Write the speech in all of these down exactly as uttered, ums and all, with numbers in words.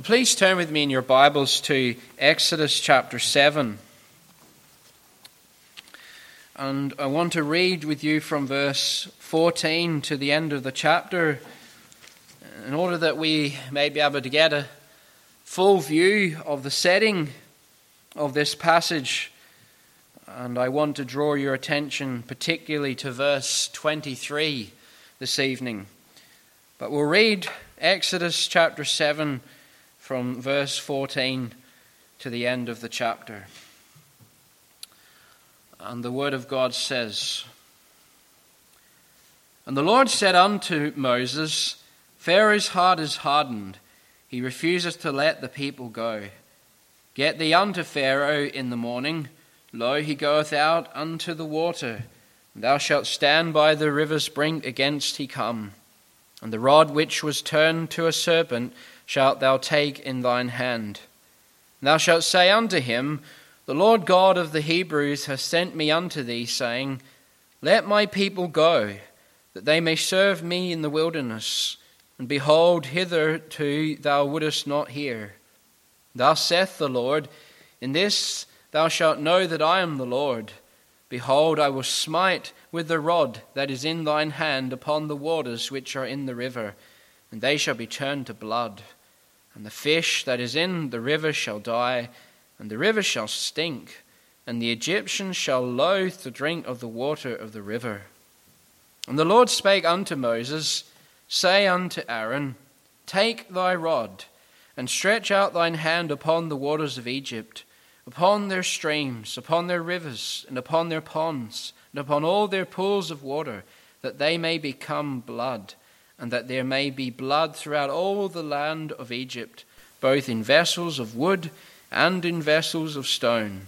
Please turn with me in your Bibles to Exodus chapter seven. And I want to read with you from verse fourteen to the end of the chapter in order that we may be able to get a full view of the setting of this passage. And I want to draw your attention particularly to verse twenty-three this evening. But we'll read Exodus chapter seven from verse fourteen to the end of the chapter. And the word of God says, "And the Lord said unto Moses, Pharaoh's heart is hardened, he refuseth to let the people go. Get thee unto Pharaoh in the morning, lo, he goeth out unto the water, and thou shalt stand by the river's brink against he come. And the rod which was turned to a serpent shalt thou take in thine hand. And thou shalt say unto him, The Lord God of the Hebrews hath sent me unto thee, saying, Let my people go, that they may serve me in the wilderness. And behold, hitherto thou wouldest not hear. Thus saith the Lord, In this thou shalt know that I am the Lord. Behold, I will smite with the rod that is in thine hand upon the waters which are in the river, and they shall be turned to blood. And the fish that is in the river shall die, and the river shall stink, and the Egyptians shall loathe to drink of the water of the river. And the Lord spake unto Moses, Say unto Aaron, Take thy rod, and stretch out thine hand upon the waters of Egypt, upon their streams, upon their rivers, and upon their ponds, and upon all their pools of water, that they may become blood, and that there may be blood throughout all the land of Egypt, both in vessels of wood and in vessels of stone.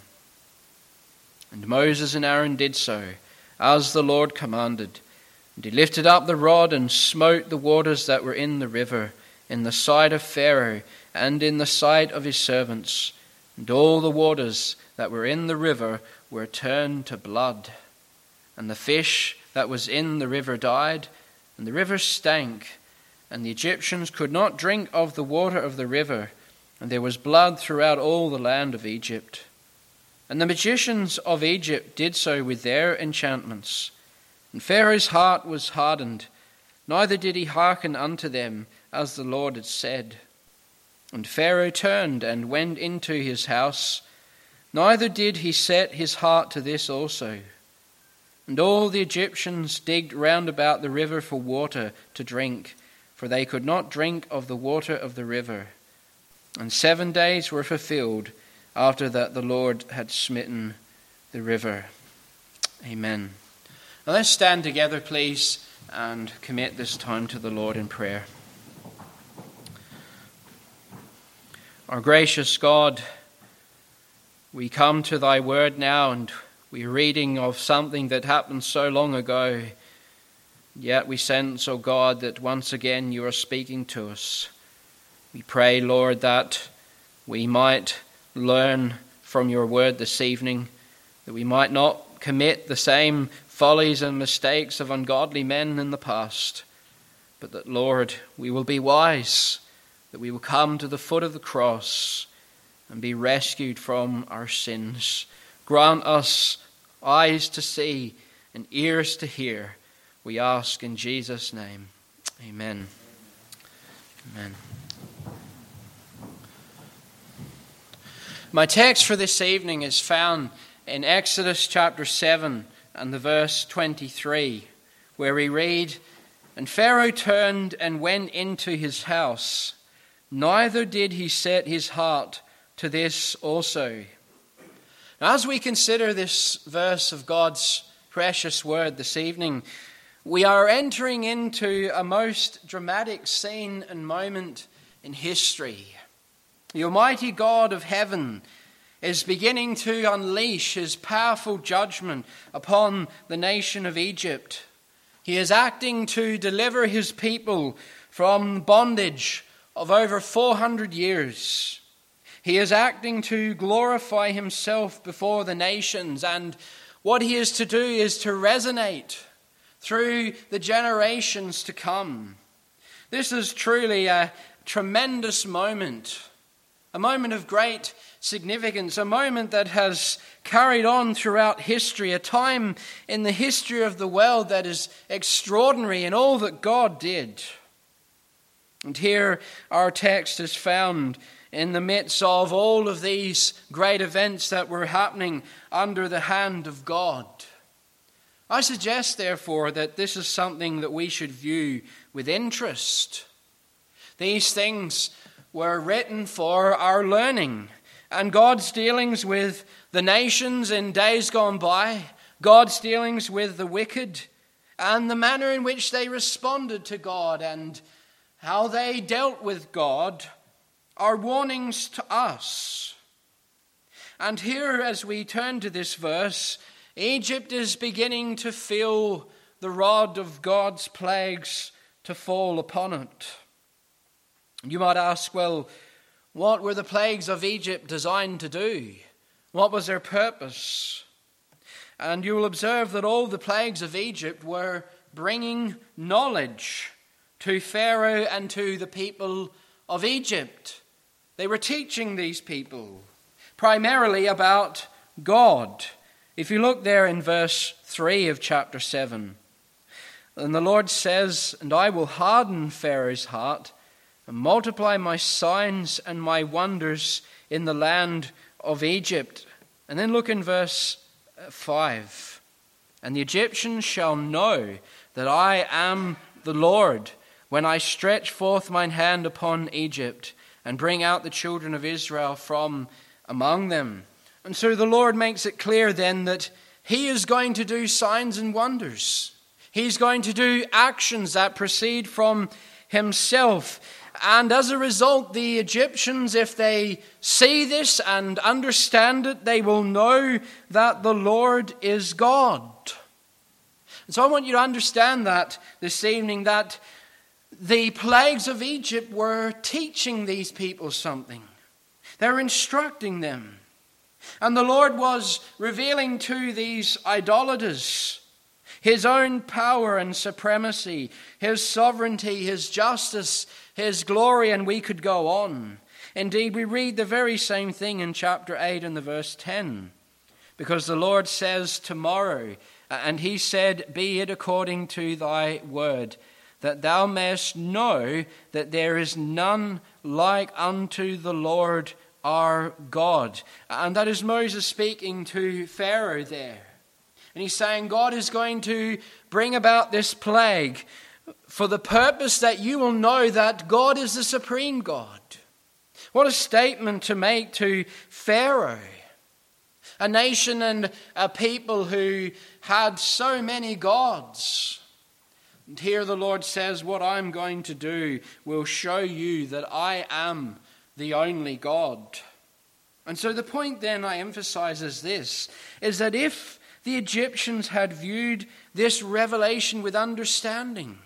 And Moses and Aaron did so, as the Lord commanded. And he lifted up the rod and smote the waters that were in the river, in the sight of Pharaoh, and in the sight of his servants. And all the waters that were in the river were turned to blood. And the fish that was in the river died, and the river stank, and the Egyptians could not drink of the water of the river, and there was blood throughout all the land of Egypt. And the magicians of Egypt did so with their enchantments. And Pharaoh's heart was hardened, neither did he hearken unto them, as the Lord had said. And Pharaoh turned and went into his house, neither did he set his heart to this also. And all the Egyptians digged round about the river for water to drink, for they could not drink of the water of the river. And seven days were fulfilled after that the Lord had smitten the river." Amen. Now let's stand together, please, and commit this time to the Lord in prayer. Our gracious God, we come to thy word now, and we're reading of something that happened so long ago. Yet we sense, O God, that once again you are speaking to us. We pray, Lord, that we might learn from your word this evening, that we might not commit the same follies and mistakes of ungodly men in the past, but that, Lord, we will be wise, that we will come to the foot of the cross and be rescued from our sins. Grant us eyes to see and ears to hear, we ask in Jesus' name. Amen. Amen. My text for this evening is found in Exodus chapter seven and the verse twenty-three, where we read, "And Pharaoh turned and went into his house, neither did he set his heart to this also." Now, as we consider this verse of God's precious word this evening, we are entering into a most dramatic scene and moment in history. The Almighty God of heaven is beginning to unleash his powerful judgment upon the nation of Egypt. He is acting to deliver his people from bondage of over four hundred years. He is acting to glorify himself before the nations, and what he is to do is to resonate through the generations to come. This is truly a tremendous moment, a moment of great significance, a moment that has carried on throughout history, a time in the history of the world that is extraordinary in all that God did. And here our text is found in the midst of all of these great events that were happening under the hand of God. I suggest, therefore, that this is something that we should view with interest. These things were written for our learning, and God's dealings with the nations in days gone by, God's dealings with the wicked, and the manner in which they responded to God and how they dealt with God are warnings to us. And here, as we turn to this verse, Egypt is beginning to feel the rod of God's plagues to fall upon it. You might ask, well, what were the plagues of Egypt designed to do? What was their purpose? And you will observe that all the plagues of Egypt were bringing knowledge to Pharaoh and to the people of Egypt. They were teaching these people primarily about God. If you look there in verse three of chapter seven, and the Lord says, "And I will harden Pharaoh's heart and multiply my signs and my wonders in the land of Egypt." And then look in verse five. "And the Egyptians shall know that I am the Lord when I stretch forth mine hand upon Egypt and bring out the children of Israel from among them." And so the Lord makes it clear then that he is going to do signs and wonders. He's going to do actions that proceed from himself. And as a result, the Egyptians, if they see this and understand it, they will know that the Lord is God. And so I want you to understand that this evening, that the plagues of Egypt were teaching these people something. They were instructing them. And the Lord was revealing to these idolaters his own power and supremacy, his sovereignty, his justice, his glory, and we could go on. Indeed, we read the very same thing in chapter eight and the verse ten. Because the Lord says tomorrow, and he said, "Be it according to thy word, that thou mayest know that there is none like unto the Lord our God." And that is Moses speaking to Pharaoh there. And he's saying God is going to bring about this plague for the purpose that you will know that God is the supreme God. What a statement to make to Pharaoh, a nation and a people who had so many gods. And here the Lord says, what I'm going to do will show you that I am the only God. And so the point then I emphasize is this, is that if the Egyptians had viewed this revelation with understanding,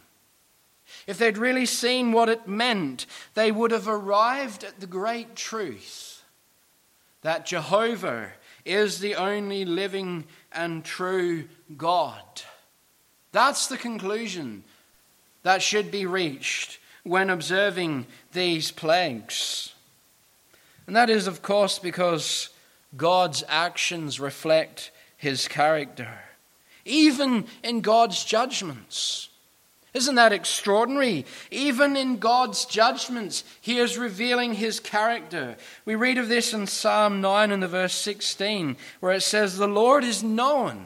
if they'd really seen what it meant, they would have arrived at the great truth that Jehovah is the only living and true God. That's the conclusion that should be reached when observing these plagues. And that is, of course, because God's actions reflect his character, even in God's judgments. Isn't that extraordinary? Even in God's judgments, he is revealing his character. We read of this in Psalm nine and the verse sixteen, where it says, "The Lord is known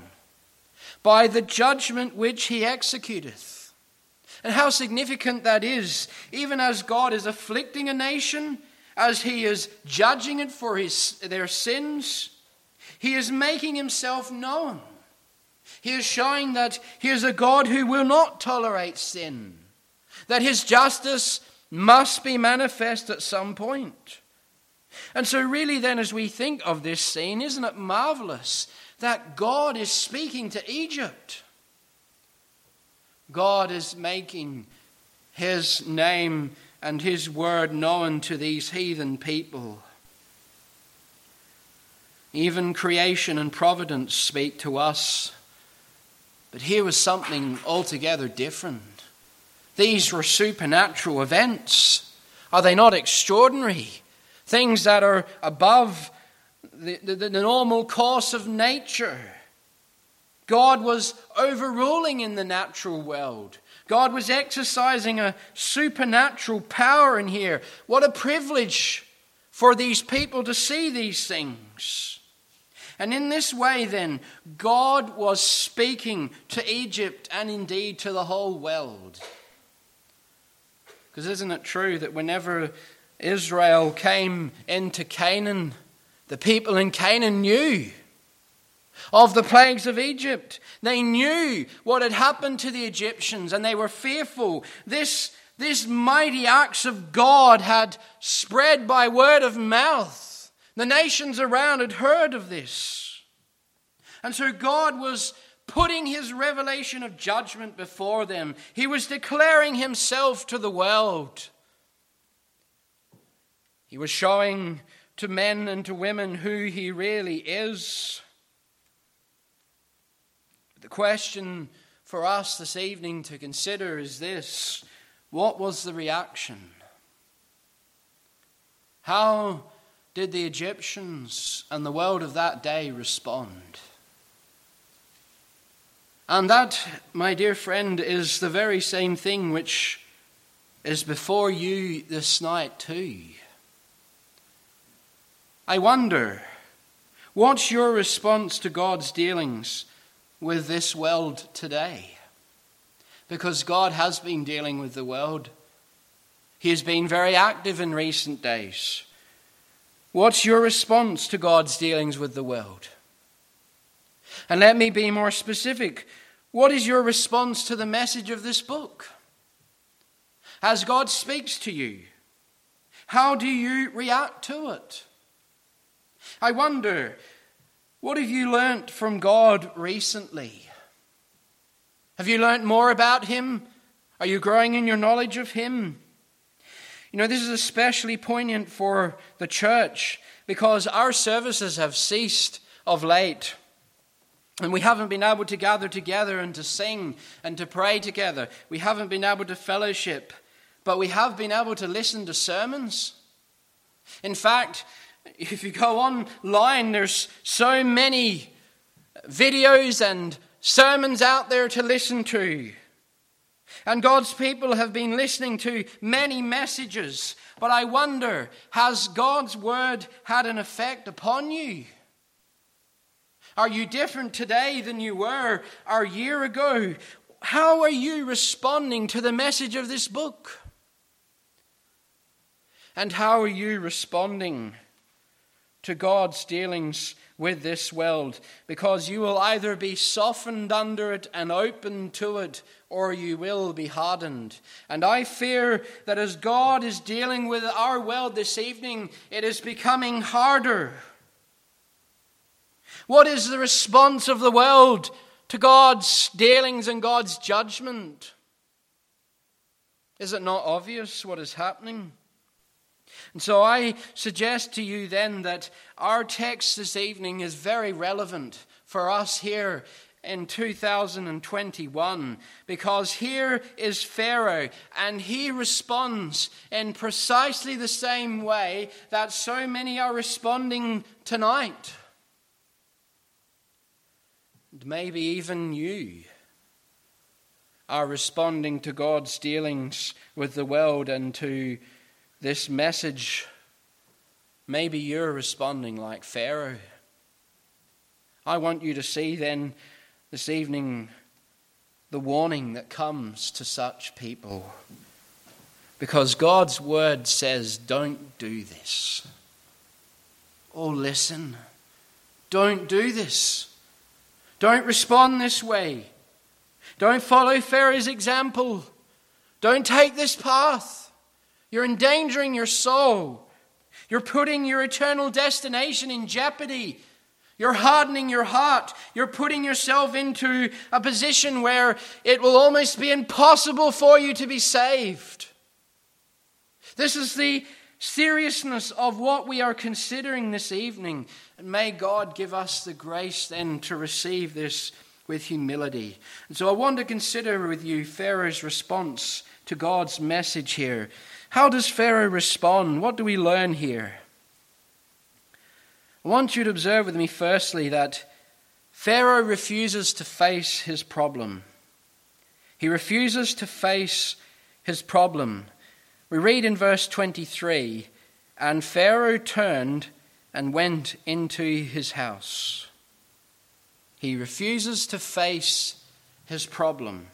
by the judgment which he executeth." And how significant that is, even as God is afflicting a nation, as he is judging it for his, their sins, he is making himself known. He is showing that he is a God who will not tolerate sin, that his justice must be manifest at some point. And so really then, as we think of this scene, isn't it marvelous that God is speaking to Egypt? God is making his name and his word known to these heathen people. Even creation and providence speak to us. But here was something altogether different. These were supernatural events. Are they not extraordinary? Things that are above the, the, the normal course of nature. God was overruling in the natural world. God was exercising a supernatural power in here. What a privilege for these people to see these things. And in this way then, God was speaking to Egypt and indeed to the whole world. Because isn't it true that whenever Israel came into Canaan, the people in Canaan knew of the plagues of Egypt. They knew what had happened to the Egyptians and they were fearful. This, this mighty acts of God had spread by word of mouth. The nations around had heard of this. And so God was putting his revelation of judgment before them. He was declaring himself to the world. He was showing to men and to women who he really is. The question for us this evening to consider is this: what was the reaction? How did the Egyptians and the world of that day respond? And that, my dear friend, is the very same thing which is before you this night too. I wonder, what's your response to God's dealings with this world today? Because God has been dealing with the world. He has been very active in recent days. What's your response to God's dealings with the world? And let me be more specific. What is your response to the message of this book? As God speaks to you, how do you react to it? I wonder, what have you learnt from God recently? Have you learnt more about him? Are you growing in your knowledge of him? You know, this is especially poignant for the church because our services have ceased of late. And we haven't been able to gather together and to sing and to pray together. We haven't been able to fellowship, but we have been able to listen to sermons. In fact, if you go online, there's so many videos and sermons out there to listen to. And God's people have been listening to many messages. But I wonder, has God's word had an effect upon you? Are you different today than you were a year ago? How are you responding to the message of this book? And how are you responding to God's dealings with this world? Because you will either be softened under it and open to it, or you will be hardened. And I fear that as God is dealing with our world this evening, it is becoming harder. What is the response of the world to God's dealings and God's judgment? Is it not obvious what is happening? And so I suggest to you then that our text this evening is very relevant for us here in two thousand twenty-one, because here is Pharaoh and he responds in precisely the same way that so many are responding tonight. And maybe even you are responding to God's dealings with the world and to this message. Maybe you're responding like Pharaoh. I want you to see then this evening the warning that comes to such people. Because God's word says, don't do this. Oh, listen. Don't do this. Don't respond this way. Don't follow Pharaoh's example. Don't take this path. You're endangering your soul. You're putting your eternal destination in jeopardy. You're hardening your heart. You're putting yourself into a position where it will almost be impossible for you to be saved. This is the seriousness of what we are considering this evening. And may God give us the grace then to receive this with humility. And so I want to consider with you Pharaoh's response to God's message here. How does Pharaoh respond? What do we learn here? I want you to observe with me firstly that Pharaoh refuses to face his problem. He refuses to face his problem. We read in verse twenty-three, "And Pharaoh turned and went into his house." He refuses to face his problem.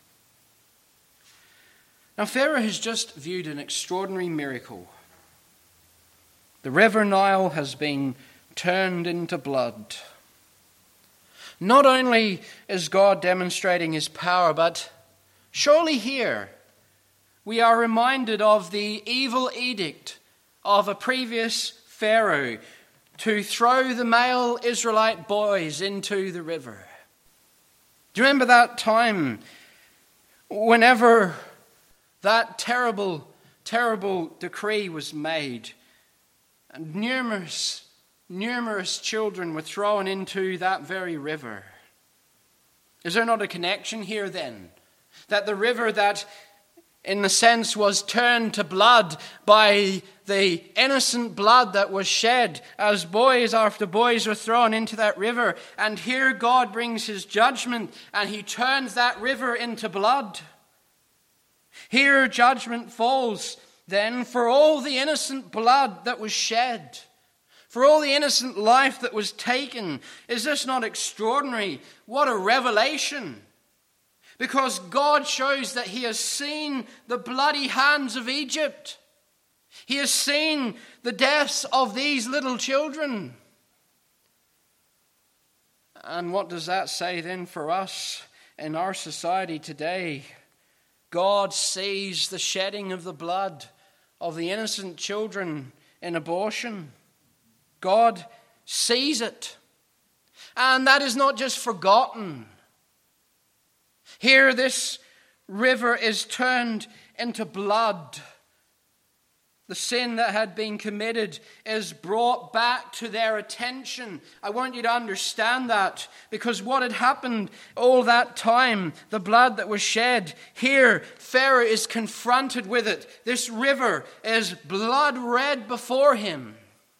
Now, Pharaoh has just viewed an extraordinary miracle. The river Nile has been turned into blood. Not only is God demonstrating his power, but surely here we are reminded of the evil edict of a previous Pharaoh to throw the male Israelite boys into the river. Do you remember that time whenever that terrible, terrible decree was made and numerous, numerous children were thrown into that very river? Is there not a connection here then? That the river that in the sense was turned to blood by the innocent blood that was shed as boys after boys were thrown into that river. And here God brings his judgment and he turns that river into blood. Here judgment falls then for all the innocent blood that was shed, for all the innocent life that was taken. Is this not extraordinary? What a revelation! Because God shows that he has seen the bloody hands of Egypt. He has seen the deaths of these little children. And what does that say then for us in our society today? God sees the shedding of the blood of the innocent children in abortion. God sees it. And that is not just forgotten. Here this river is turned into blood. The sin that had been committed is brought back to their attention. I want you to understand that, because what had happened all that time, the blood that was shed, here Pharaoh is confronted with it. This river is blood red before him.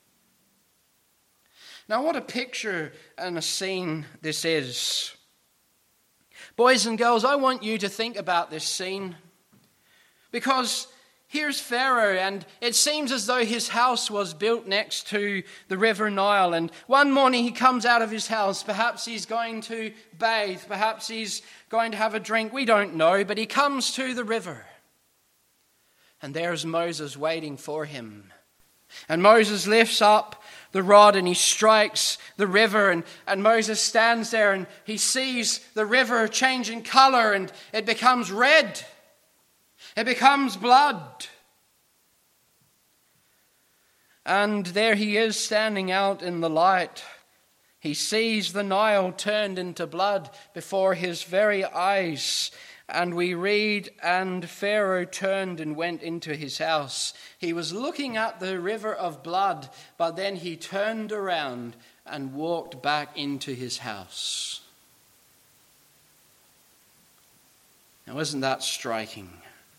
Now what a picture and a scene this is. Boys and girls, I want you to think about this scene, because here's Pharaoh, and it seems as though his house was built next to the river Nile. And one morning he comes out of his house. Perhaps he's going to bathe. Perhaps he's going to have a drink. We don't know. But he comes to the river. And there's Moses waiting for him. And Moses lifts up the rod and he strikes the river. And, and Moses stands there and he sees the river changing color and it becomes red. It becomes blood. And there he is standing out in the light. He sees the Nile turned into blood before his very eyes. And we read, and Pharaoh turned and went into his house. He was looking at the river of blood, but then he turned around and walked back into his house. Now, isn't that striking?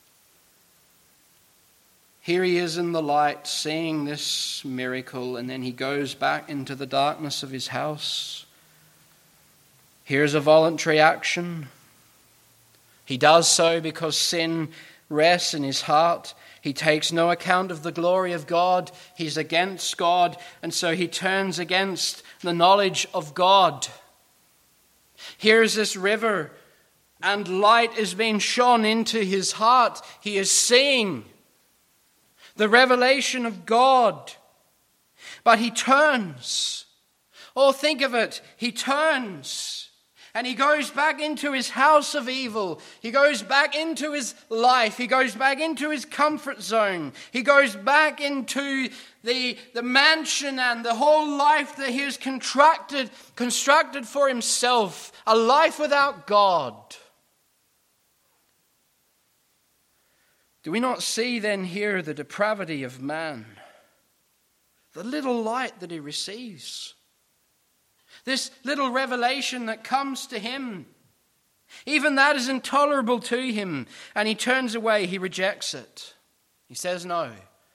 Here he is in the light, seeing this miracle, and then he goes back into the darkness of his house. Here's a voluntary action. He does so because sin rests in his heart. He takes no account of the glory of God. He's against God, and so he turns against the knowledge of God. Here's this river, and light is being shone into his heart. He is seeing the revelation of God. But he turns. Oh, think of it. He turns. And he goes back into his house of evil. He goes back into his life. He goes back into his comfort zone. He goes back into the, the mansion and the whole life that he has contracted, constructed for himself. A life without God. Do we not see then here the depravity of man? The little light that he receives. This little revelation that comes to him. Even that is intolerable to him. And he turns away, he rejects it. He says no.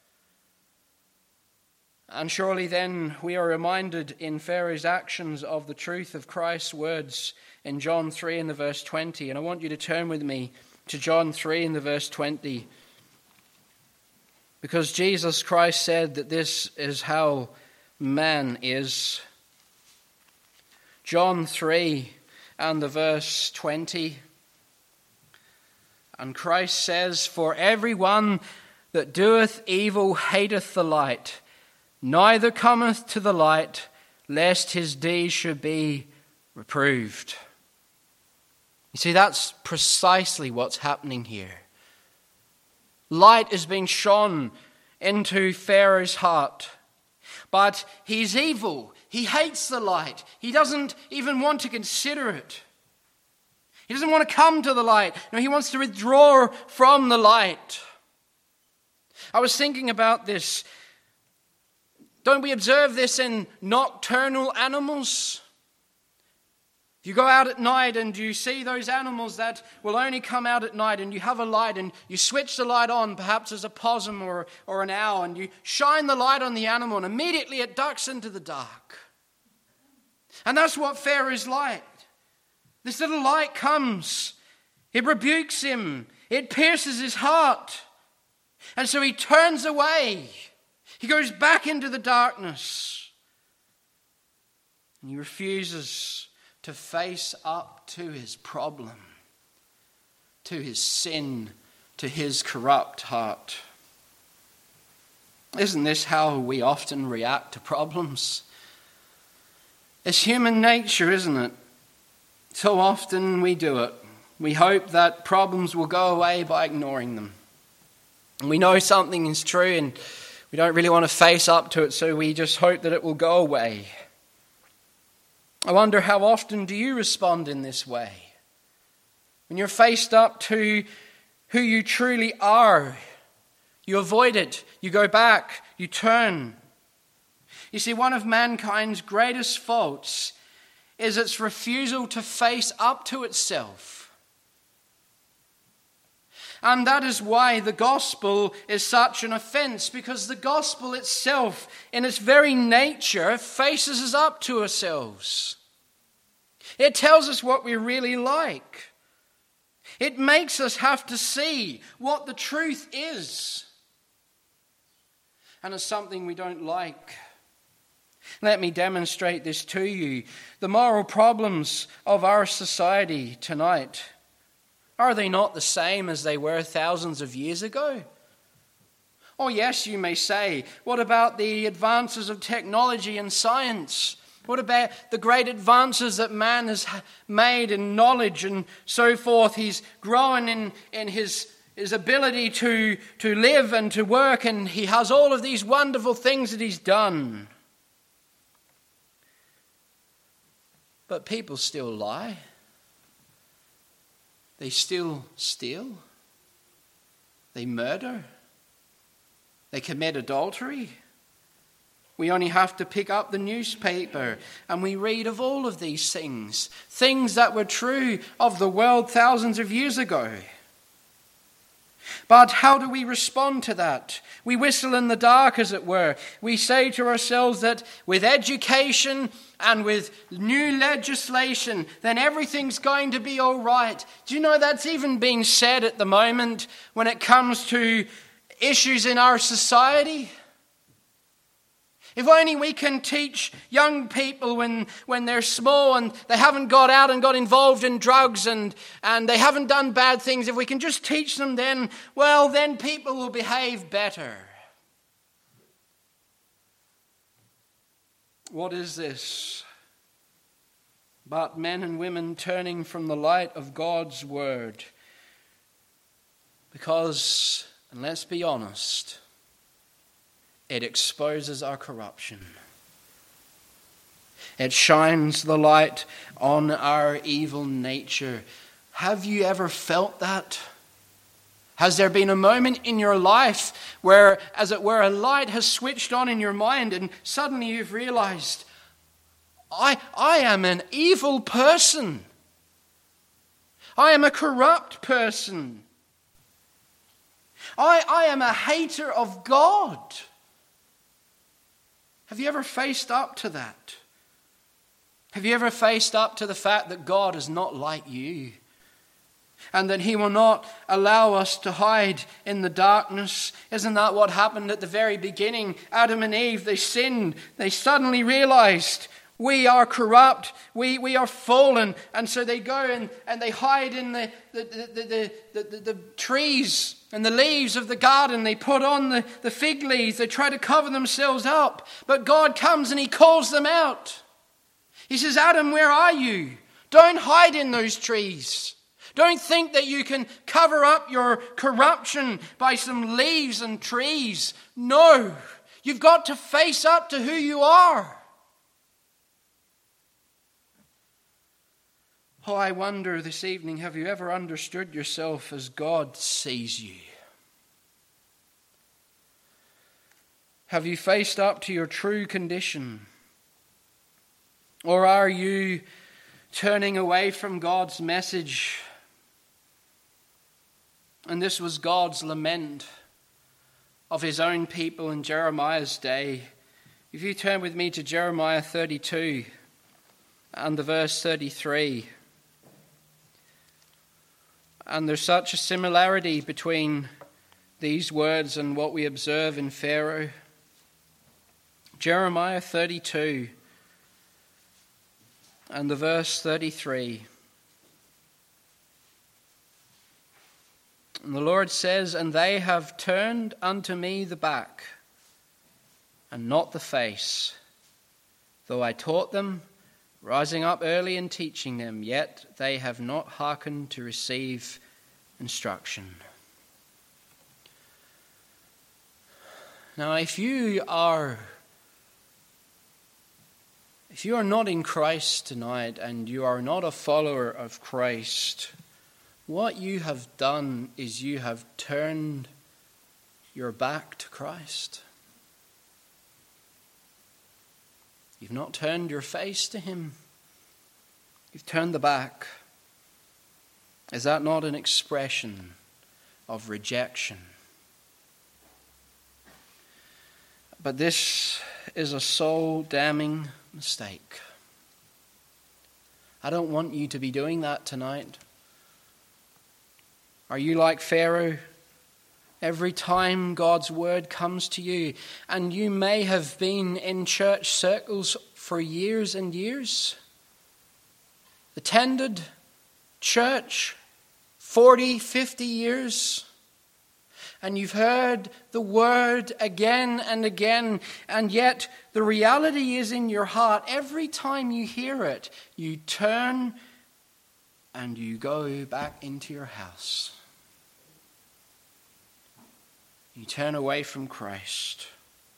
And surely then we are reminded in Pharaoh's actions of the truth of Christ's words in John three in the verse twenty. And I want you to turn with me to John three in the verse twenty. Because Jesus Christ said that this is how man is. John three and the verse twenty. And Christ says, "For everyone that doeth evil hateth the light, neither cometh to the light, lest his deeds should be reproved." You see, that's precisely what's happening here. Light is being shone into Pharaoh's heart, but he's evil. He hates the light. He doesn't even want to consider it. He doesn't want to come to the light. No, he wants to withdraw from the light. I was thinking about this. Don't we observe this in nocturnal animals? You go out at night and you see those animals that will only come out at night, and you have a light and you switch the light on, perhaps as a possum or, or an owl, and you shine the light on the animal and immediately it ducks into the dark. And that's what Pharaoh's like. This little light comes, it rebukes him, it pierces his heart, and so he turns away. He goes back into the darkness, and he refuses to face up to his problem, to his sin, to his corrupt heart. Isn't this how we often react to problems? It's human nature, isn't it? So often we do it. We hope that problems will go away by ignoring them. And we know something is true and we don't really want to face up to it, so we just hope that it will go away. I wonder, how often do you respond in this way? When you're faced up to who you truly are, you avoid it, you go back, you turn. You see, one of mankind's greatest faults is its refusal to face up to itself. And that is why the gospel is such an offense, because the gospel itself, in its very nature, faces us up to ourselves. It tells us what we really like. It makes us have to see what the truth is. And it's something we don't like. Let me demonstrate this to you. The moral problems of our society tonight, are they not the same as they were thousands of years ago? Oh yes, you may say, what about the advances of technology and science? What about the great advances that man has made in knowledge and so forth? He's grown in, in his, his ability to, to live and to work, and he has all of these wonderful things that he's done. But people still lie. They still steal. They murder. They commit adultery. We only have to pick up the newspaper and we read of all of these things. Things that were true of the world thousands of years ago. But how do we respond to that? We whistle in the dark, as it were. We say to ourselves that with education and with new legislation, then everything's going to be all right. Do you know that's even being said at the moment when it comes to issues in our society? If only we can teach young people when, when they're small and they haven't got out and got involved in drugs and, and they haven't done bad things, if we can just teach them then, well, then people will behave better. What is this but men and women turning from the light of God's word? Because, and let's be honest, it exposes our corruption. It shines the light on our evil nature. Have you ever felt that? Has there been a moment in your life where, as it were, a light has switched on in your mind and suddenly you've realized, I, I am an evil person. I am a corrupt person. I, I am a hater of God. Have you ever faced up to that? Have you ever faced up to the fact that God is not like you? And that he will not allow us to hide in the darkness? Isn't that what happened at the very beginning? Adam and Eve, they sinned. They suddenly realized we are corrupt. We, we are fallen. And so they go and, and they hide in the, the, the, the, the, the, the trees and the leaves of the garden. They put on the, the fig leaves. They try to cover themselves up. But God comes and he calls them out. He says, Adam, where are you? Don't hide in those trees. Don't think that you can cover up your corruption by some leaves and trees. No, you've got to face up to who you are. Oh, I wonder this evening, have you ever understood yourself as God sees you? Have you faced up to your true condition? Or are you turning away from God's message? And this was God's lament of his own people in Jeremiah's day. If you turn with me to Jeremiah thirty-two and the verse thirty-three. And there's such a similarity between these words and what we observe in Pharaoh. Jeremiah thirty-two and the verse thirty-three. And the Lord says, and they have turned unto me the back, and not the face. Though I taught them, rising up early and teaching them, yet they have not hearkened to receive instruction. Now, if you are, if you are not in Christ tonight, and you are not a follower of Christ, what you have done is you have turned your back to Christ. You've not turned your face to him. You've turned the back. Is that not an expression of rejection? But this is a soul-damning mistake. I don't want you to be doing that tonight. Are you like Pharaoh? Every time God's word comes to you, and you may have been in church circles for years and years, attended church forty, fifty years, and you've heard the word again and again, and yet the reality is in your heart, every time you hear it, you turn and you go back into your house. You turn away from Christ.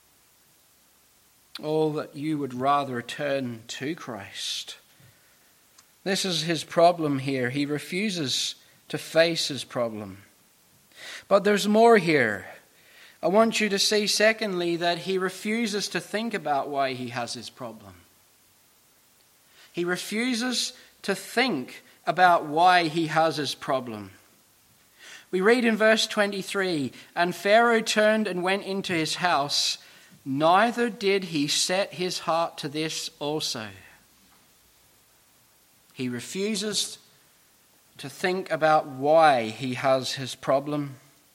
All that you would rather turn to Christ. This is his problem here. He refuses to face his problem. But there's more here. I want you to see, secondly, that he refuses to think about why he has his problem. He refuses to think about why he has his problem. We read in verse twenty-three, and Pharaoh turned and went into his house, neither did he set his heart to this also. He refuses to think about why he has his problem.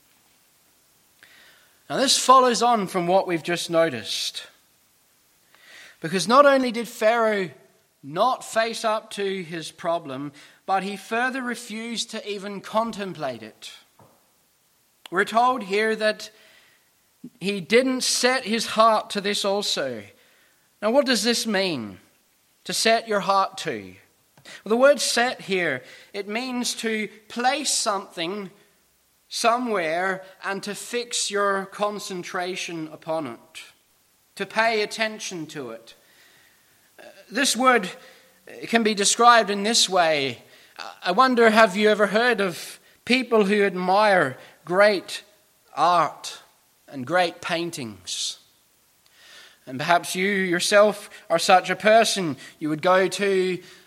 Now this follows on from what we've just noticed. Because not only did Pharaoh not face up to his problem, but he further refused to even contemplate it. We're told here that he didn't set his heart to this also. Now what does this mean? To set your heart to? Well, the word set here, it means to place something somewhere and to fix your concentration upon it. To pay attention to it. This word can be described in this way. I wonder, have you ever heard of people who admire great art and great paintings? And perhaps you yourself are such a person. You would go to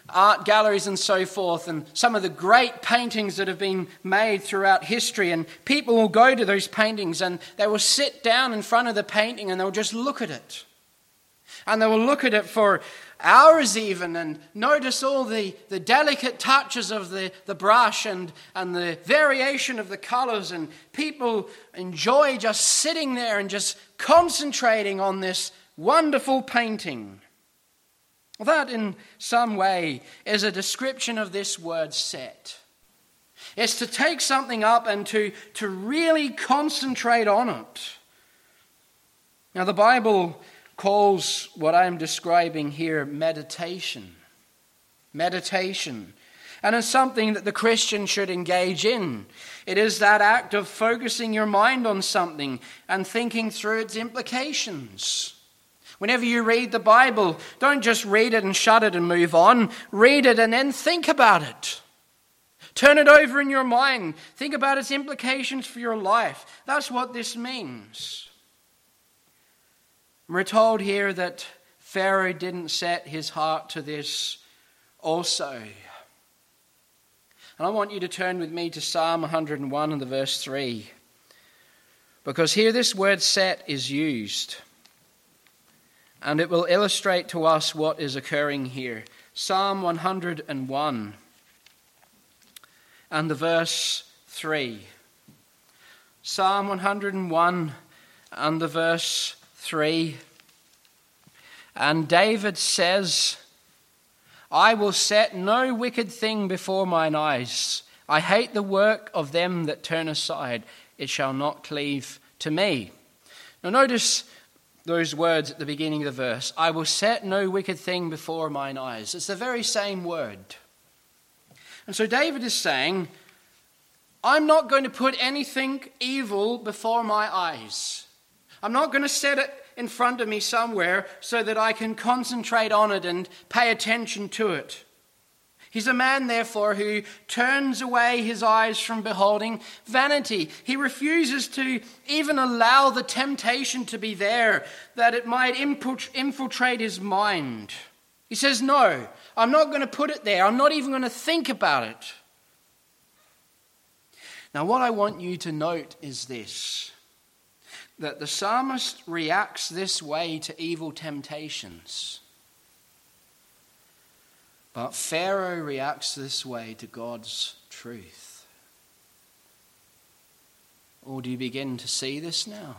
art galleries and so forth, and some of the great paintings that have been made throughout history, and people will go to those paintings and they will sit down in front of the painting and they'll just look at it. And they will look at it for hours even and notice all the, the delicate touches of the, the brush and, and the variation of the colours, and people enjoy just sitting there and just concentrating on this wonderful painting. That in some way is a description of this word set. It's to take something up and to, to really concentrate on it. Now the Bible calls what I'm describing here meditation. Meditation. And it's something that the Christian should engage in. It is that act of focusing your mind on something and thinking through its implications. Whenever you read the Bible, don't just read it and shut it and move on. Read it and then think about it. Turn it over in your mind. Think about its implications for your life. That's what this means. We're told here that Pharaoh didn't set his heart to this also. And I want you to turn with me to Psalm one hundred and one and the verse three. Because here this word set is used. And it will illustrate to us what is occurring here. Psalm one hundred and one and the verse three. Psalm one hundred and one and the verse three. And David says, I will set no wicked thing before mine eyes. I hate the work of them that turn aside. It shall not cleave to me. Now notice those words at the beginning of the verse. I will set no wicked thing before mine eyes. It's the very same word. And so David is saying, I'm not going to put anything evil before my eyes. I'm not going to set it in front of me somewhere so that I can concentrate on it and pay attention to it. He's a man, therefore, who turns away his eyes from beholding vanity. He refuses to even allow the temptation to be there, that it might infiltrate his mind. He says, no, I'm not going to put it there. I'm not even going to think about it. Now, what I want you to note is this, that the psalmist reacts this way to evil temptations. But Pharaoh reacts this way to God's truth. Or do you begin to see this now?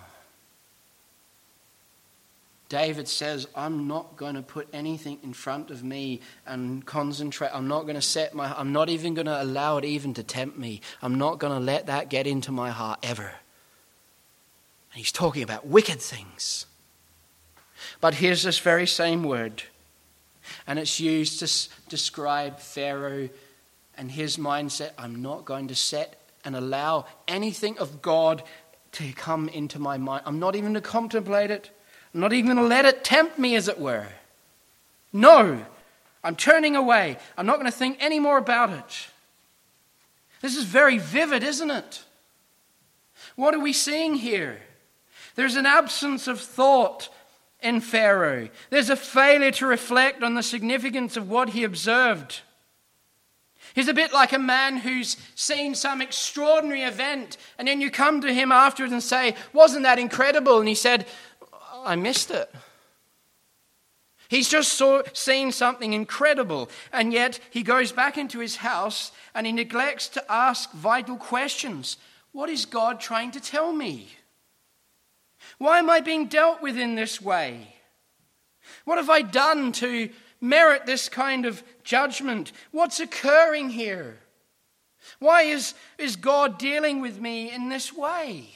David says, I'm not going to put anything in front of me and concentrate. I'm not going to set my, I'm not even going to allow it even to tempt me. I'm not going to let that get into my heart ever. And he's talking about wicked things. But here's this very same word. And it's used to describe Pharaoh and his mindset. I'm not going to set and allow anything of God to come into my mind. I'm not even going to contemplate it. I'm not even going to let it tempt me, as it were. No, I'm turning away. I'm not going to think any more about it. This is very vivid, isn't it? What are we seeing here? There's an absence of thought in Pharaoh. There's a failure to reflect on the significance of what he observed. He's a bit like a man who's seen some extraordinary event, and then you come to him afterwards and say, wasn't that incredible? And he said, I missed it. He's just saw, seen something incredible, and yet he goes back into his house and he neglects to ask vital questions. What is God trying to tell me? Why am I being dealt with in this way? What have I done to merit this kind of judgment? What's occurring here? Why is, is God dealing with me in this way?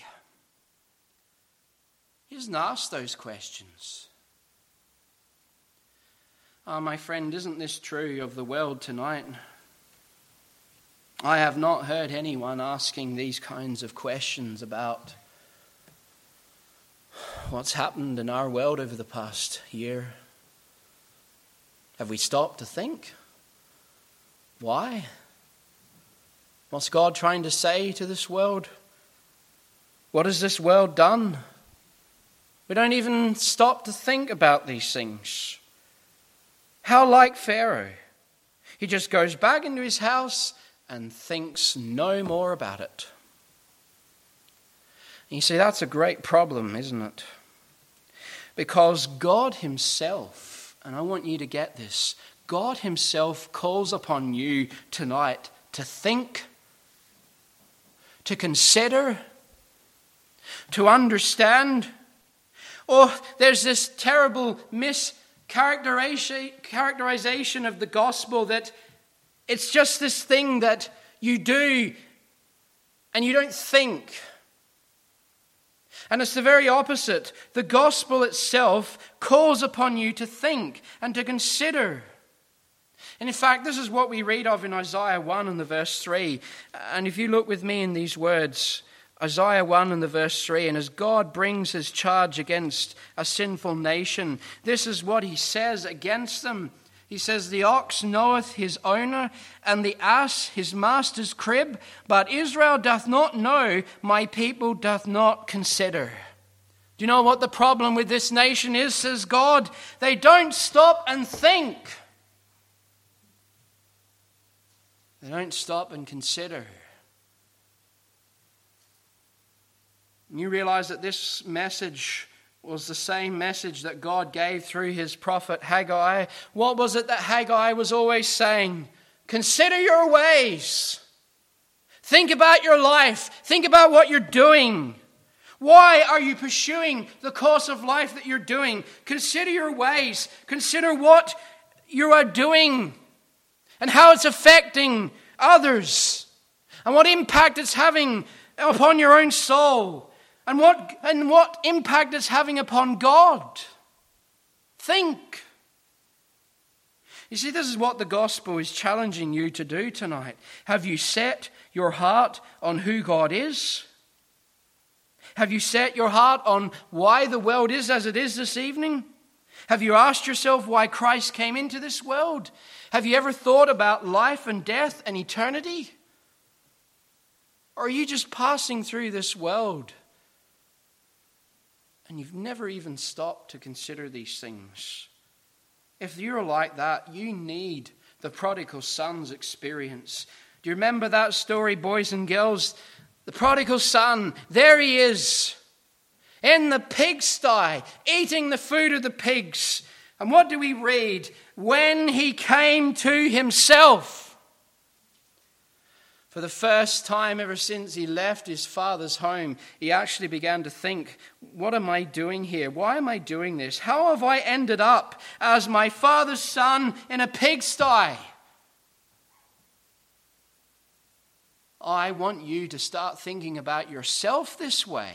He doesn't ask those questions. Ah, oh, my friend, isn't this true of the world tonight? I have not heard anyone asking these kinds of questions about what's happened in our world over the past year. Have we stopped to think? Why? What's God trying to say to this world? What has this world done? We don't even stop to think about these things. How like Pharaoh. He just goes back into his house and thinks no more about it. And you see, that's a great problem, isn't it? Because God himself, and I want you to get this, God himself calls upon you tonight to think, to consider, to understand. Oh, there's this terrible mischaracterization of the gospel that it's just this thing that you do and you don't think. And it's the very opposite. The gospel itself calls upon you to think and to consider. And in fact, this is what we read of in Isaiah one and the verse three. And if you look with me in these words, Isaiah one and the verse three, and as God brings his charge against a sinful nation, this is what he says against them. He says, the ox knoweth his owner, and the ass his master's crib, but Israel doth not know, my people doth not consider. Do you know what the problem with this nation is, says God? They don't stop and think. They don't stop and consider. And you realize that this message was the same message that God gave through his prophet Haggai. What was it that Haggai was always saying? Consider your ways. Think about your life. Think about what you're doing. Why are you pursuing the course of life that you're doing? Consider your ways. Consider what you are doing and how it's affecting others and what impact it's having upon your own soul. And what, and what impact it's having upon God. Think. You see, this is what the gospel is challenging you to do tonight. Have you set your heart on who God is? Have you set your heart on why the world is as it is this evening? Have you asked yourself why Christ came into this world? Have you ever thought about life and death and eternity? Or are you just passing through this world? And you've never even stopped to consider these things. If you're like that, you need the prodigal son's experience. Do you remember that story, boys and girls? The prodigal son, there he is, in the pigsty, eating the food of the pigs. And what do we read? When he came to himself. For the first time ever since he left his father's home, he actually began to think, what am I doing here? Why am I doing this? How have I ended up as my father's son in a pigsty? I want you to start thinking about yourself this way.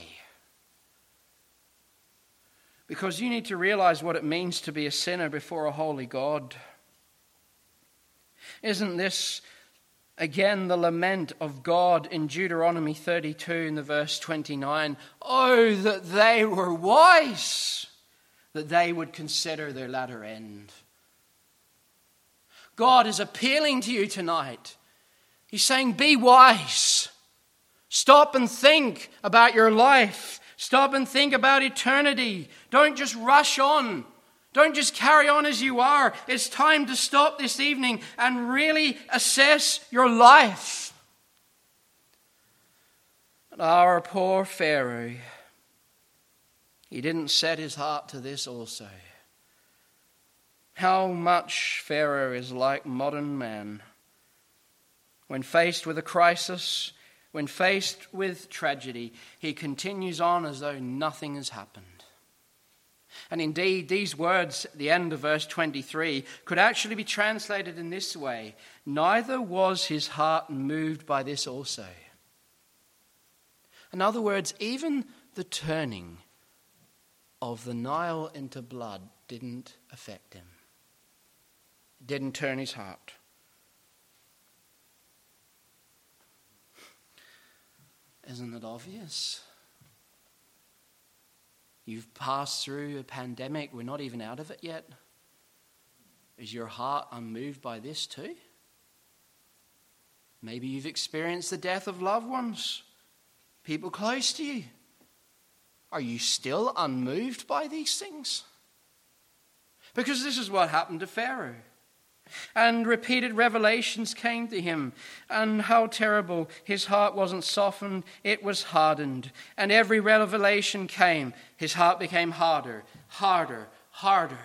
Because you need to realize what it means to be a sinner before a holy God. Isn't this again, the lament of God in Deuteronomy thirty-two in the verse twenty-nine. Oh, that they were wise, that they would consider their latter end. God is appealing to you tonight. He's saying, be wise. Stop and think about your life. Stop and think about eternity. Don't just rush on. Don't just carry on as you are. It's time to stop this evening and really assess your life. But our poor Pharaoh, he didn't set his heart to this also. How much Pharaoh is like modern man. When faced with a crisis, when faced with tragedy, he continues on as though nothing has happened. And indeed, these words at the end of verse twenty-three could actually be translated in this way. Neither was his heart moved by this also. In other words, even the turning of the Nile into blood didn't affect him. It didn't turn his heart. Isn't it obvious? You've passed through a pandemic. We're not even out of it yet. Is your heart unmoved by this too? Maybe you've experienced the death of loved ones, people close to you. Are you still unmoved by these things? Because this is what happened to Pharaoh. And repeated revelations came to him. And how terrible. His heart wasn't softened, it was hardened. And every revelation came, his heart became harder, harder, harder.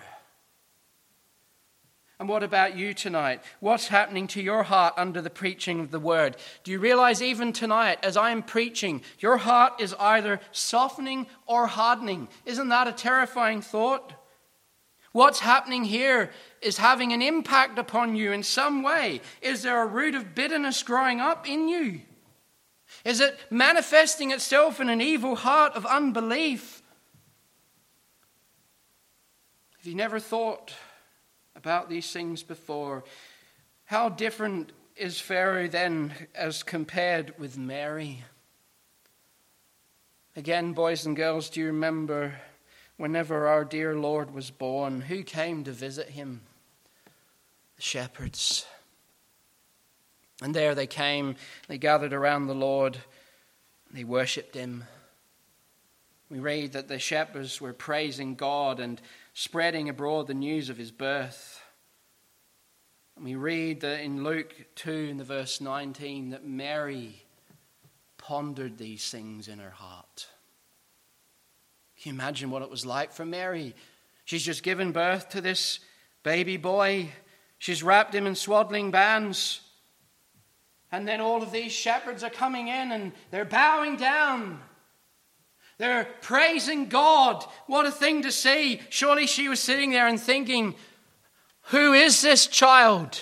And what about you tonight? What's happening to your heart under the preaching of the word? Do you realize even tonight, as I am preaching, your heart is either softening or hardening? Isn't that a terrifying thought? What's happening here is having an impact upon you in some way. Is there a root of bitterness growing up in you? Is it manifesting itself in an evil heart of unbelief? Have you never thought about these things before? How different is Pharaoh then as compared with Mary? Again, boys and girls, do you remember whenever our dear Lord was born, who came to visit him? The shepherds. And there they came, they gathered around the Lord, they worshipped him. We read that the shepherds were praising God and spreading abroad the news of his birth. And we read that in Luke two, in the verse nineteen, that Mary pondered these things in her heart. Can you imagine what it was like for Mary? She's just given birth to this baby boy. She's wrapped him in swaddling bands. And then all of these shepherds are coming in and they're bowing down. They're praising God. What a thing to see. Surely she was sitting there and thinking, who is this child?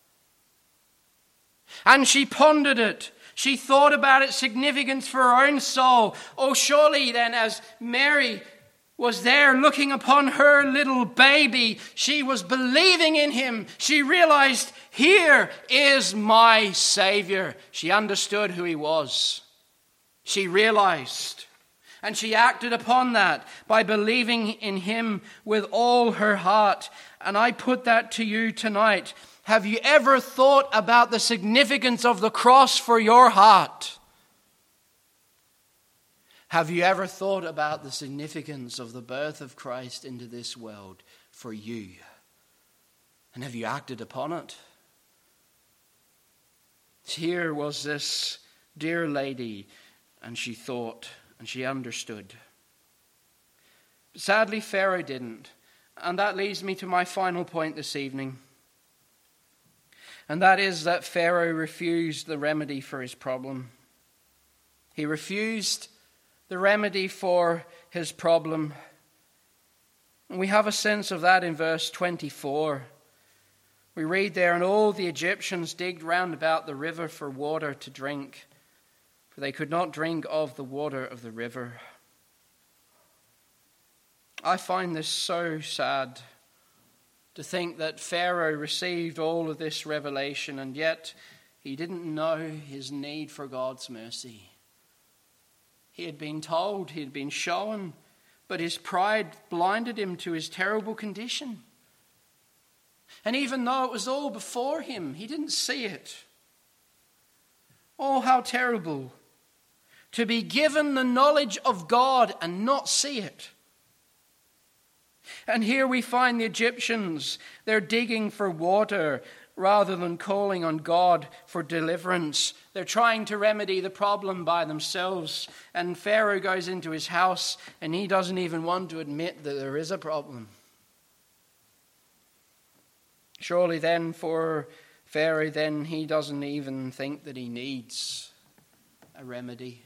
And she pondered it. She thought about its significance for her own soul. Oh, surely then, as Mary was there looking upon her little baby, she was believing in him. She realized, here is my Savior. She understood who he was. She realized. And she acted upon that by believing in him with all her heart. And I put that to you tonight. Have you ever thought about the significance of the cross for your heart? Have you ever thought about the significance of the birth of Christ into this world for you? And have you acted upon it? Here was this dear lady, and she thought, and she understood. But sadly, Pharaoh didn't. And that leads me to my final point this evening. And that is that Pharaoh refused the remedy for his problem. He refused the remedy for his problem. And we have a sense of that in verse twenty-four. We read there, and all the Egyptians digged round about the river for water to drink, for they could not drink of the water of the river. I find this so sad, to think that Pharaoh received all of this revelation and yet he didn't know his need for God's mercy. He had been told, he had been shown, but his pride blinded him to his terrible condition. And even though it was all before him, he didn't see it. Oh, how terrible to be given the knowledge of God and not see it. And here we find the Egyptians, they're digging for water rather than calling on God for deliverance. They're trying to remedy the problem by themselves. And Pharaoh goes into his house and he doesn't even want to admit that there is a problem. Surely then for Pharaoh, then he doesn't even think that he needs a remedy.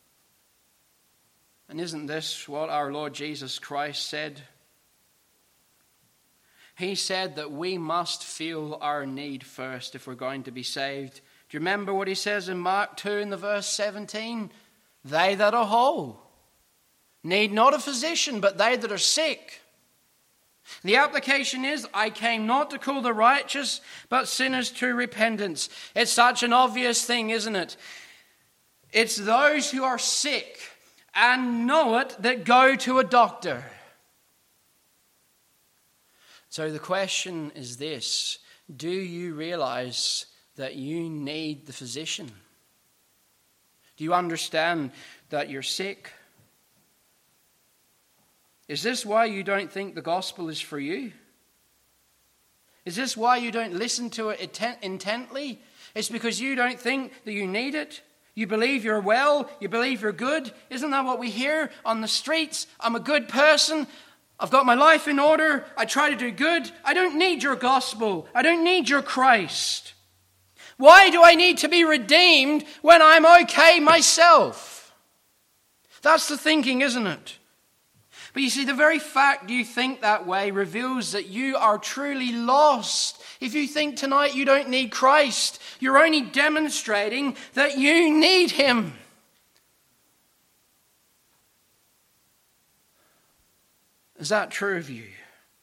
And isn't this what our Lord Jesus Christ said? He said that we must feel our need first if we're going to be saved. Do you remember what he says in Mark two in the verse seventeen? They that are whole need not a physician, but they that are sick. The application is, I came not to call the righteous, but sinners to repentance. It's such an obvious thing, isn't it? It's those who are sick and know it that go to a doctor. So the question is this: do you realize that you need the physician? Do you understand that you're sick? Is this why you don't think the gospel is for you? Is this why you don't listen to it intent- intently? It's because you don't think that you need it. You believe you're well. You believe you're good. Isn't that what we hear on the streets? I'm a good person. I've got my life in order. I try to do good. I don't need your gospel. I don't need your Christ. Why do I need to be redeemed when I'm okay myself? That's the thinking, isn't it? But you see, the very fact you think that way reveals that you are truly lost. If you think tonight you don't need Christ, you're only demonstrating that you need him. Is that true of you?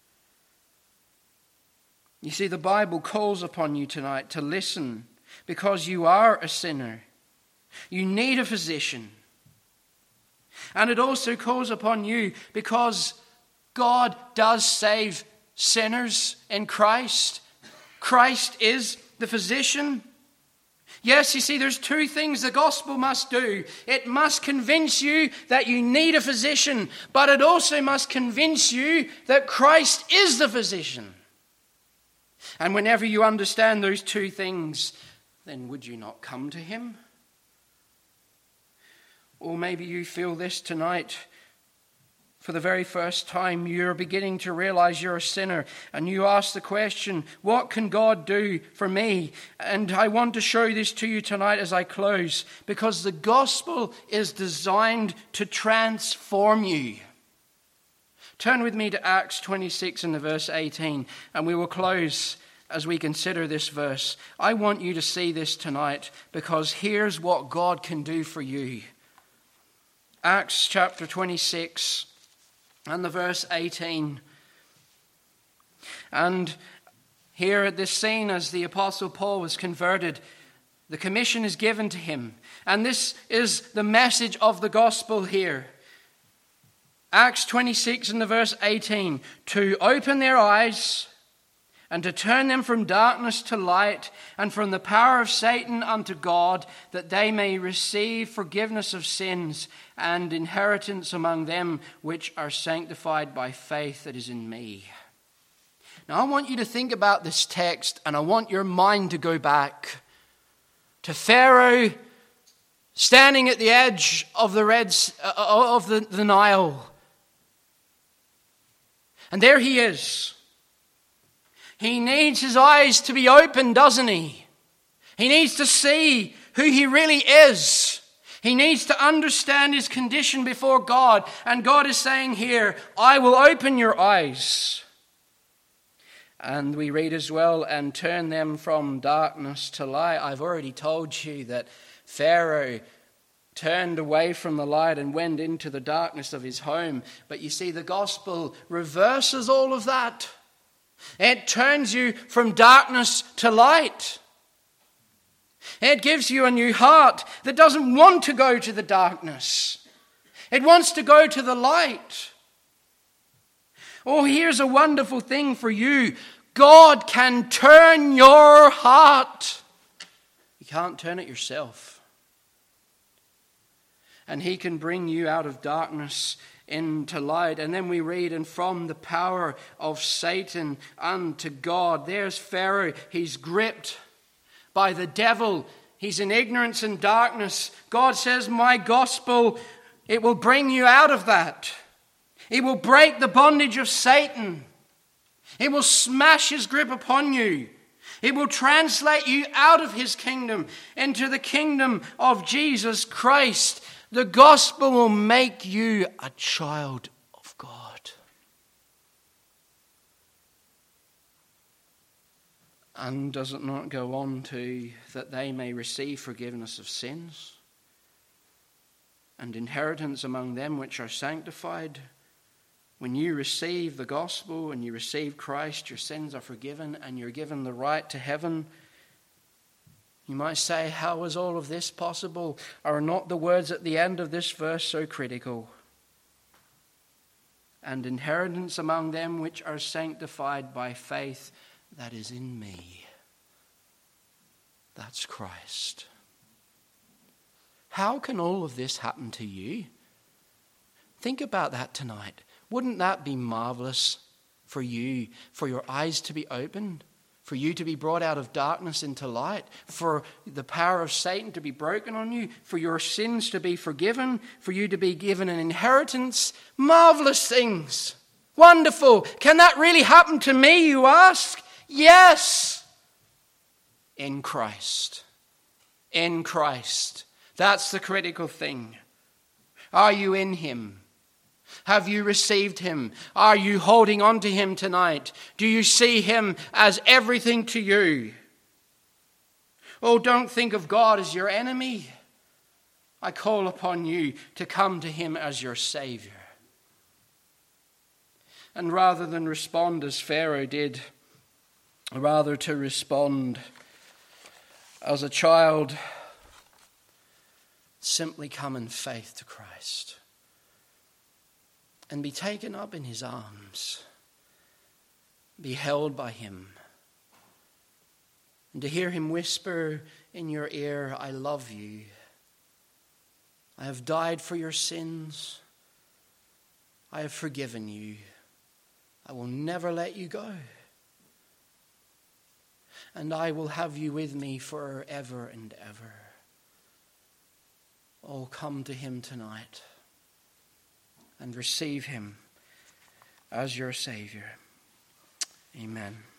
You see, the Bible calls upon you tonight to listen because you are a sinner. You need a physician. And it also calls upon you because God does save sinners in Christ. Christ is the physician. Yes, you see, there's two things the gospel must do. It must convince you that you need a physician, but it also must convince you that Christ is the physician. And whenever you understand those two things, then would you not come to him? Or maybe you feel this tonight. For the very first time, you're beginning to realize you're a sinner. And you ask the question, what can God do for me? And I want to show this to you tonight as I close. Because the gospel is designed to transform you. Turn with me to Acts twenty-six and the verse eighteen. And we will close as we consider this verse. I want you to see this tonight. Because here's what God can do for you. Acts chapter twenty-six and the verse eighteen. And here at this scene, as the Apostle Paul was converted, the commission is given to him. And this is the message of the gospel here. Acts twenty-six and the verse eighteen. To open their eyes and to turn them from darkness to light and from the power of Satan unto God, that they may receive forgiveness of sins and inheritance among them which are sanctified by faith that is in me. Now I want you to think about this text, and I want your mind to go back to Pharaoh standing at the edge of the Red uh, of the, the Nile. And there he is. He needs his eyes to be opened, doesn't he? He needs to see who he really is. He needs to understand his condition before God. And God is saying here, I will open your eyes. And we read as well, and turn them from darkness to light. I've already told you that Pharaoh turned away from the light and went into the darkness of his home. But you see, the gospel reverses all of that. It turns you from darkness to light. It gives you a new heart that doesn't want to go to the darkness. It wants to go to the light. Oh, here's a wonderful thing for you. God can turn your heart. You can't turn it yourself. And he can bring you out of darkness into light. And then we read, and from the power of Satan unto God. There's Pharaoh. He's gripped by the devil. He's in ignorance and darkness. God says, my gospel, it will bring you out of that. It will break the bondage of Satan. It will smash his grip upon you. It will translate you out of his kingdom into the kingdom of Jesus Christ. The gospel will make you a child of God. And does it not go on to that they may receive forgiveness of sins and inheritance among them which are sanctified? When you receive the gospel and you receive Christ, your sins are forgiven and you're given the right to heaven. You might say, how is all of this possible? Are not the words at the end of this verse so critical? And inheritance among them which are sanctified by faith that is in me. That's Christ. How can all of this happen to you? Think about that tonight. Wouldn't that be marvelous for you, for your eyes to be opened? for you to be brought out of darkness into light, for the power of Satan to be broken on you, for your sins to be forgiven, for you to be given an inheritance. Marvelous things. Wonderful. Can that really happen to me, you ask? Yes. In Christ. In Christ. That's the critical thing. Are you in him? Have you received him? Are you holding on to him tonight? Do you see him as everything to you? Oh, don't think of God as your enemy. I call upon you to come to him as your Savior. And rather than respond as Pharaoh did, rather to respond as a child, simply come in faith to Christ and be taken up in his arms, be held by him, and to hear him whisper in your ear, I love you. I have died for your sins. I have forgiven you. I will never let you go. And I will have you with me forever and ever. Oh, come to him tonight and receive him as your Savior. Amen.